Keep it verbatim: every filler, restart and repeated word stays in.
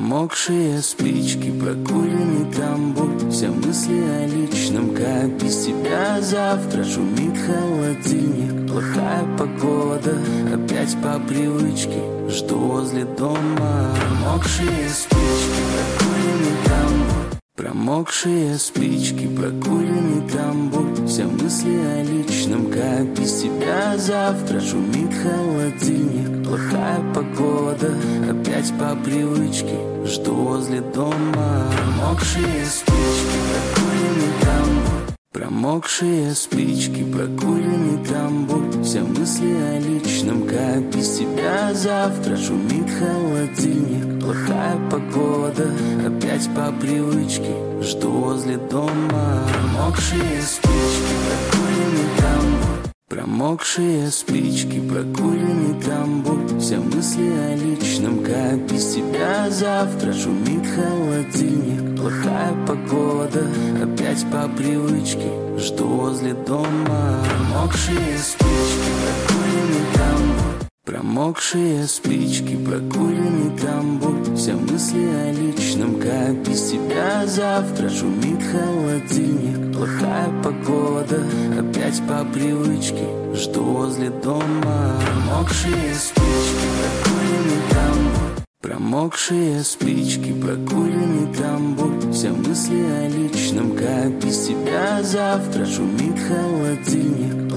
Промокшие спички, прокуренный тамбур, все мысли о личном, как без тебя завтра. Шумит холодильник, плохая погода, опять по привычке жду возле дома. Промокшие спички, прокуренный тамбур, промокшие спички, прокуренный тамбур, все мысли о личном, как без тебя завтра. Шумит холодильник, плохая погода, опять по привычке жду возле дома. Промокшие спички, прокуренный тамбур, промокшие спички, прокуренный тамбур, все мысли о личном, как без тебя завтра. Шумит холодильник, плохая погода, опять по привычке жду возле дома. Промокшие спички, прокуренный тамбур, промокшие спички, прокуренный тамбур, все мысли о личном, как без тебя завтра. Шумит холодильник, плохая погода, опять по привычке жду возле дома. Промокшие спички, прокуренный тамбур, промокшие спички, прокуренный тамбур, все мысли о личном, как без тебя завтра. Шумит холодильник, плохая погода, опять по привычке жду возле дома. Промокшие спички, прокуренный тамбур, промокшие спички, прокуренный тамбур, все мысли о личном, как без тебя завтра. Шумит холодильник,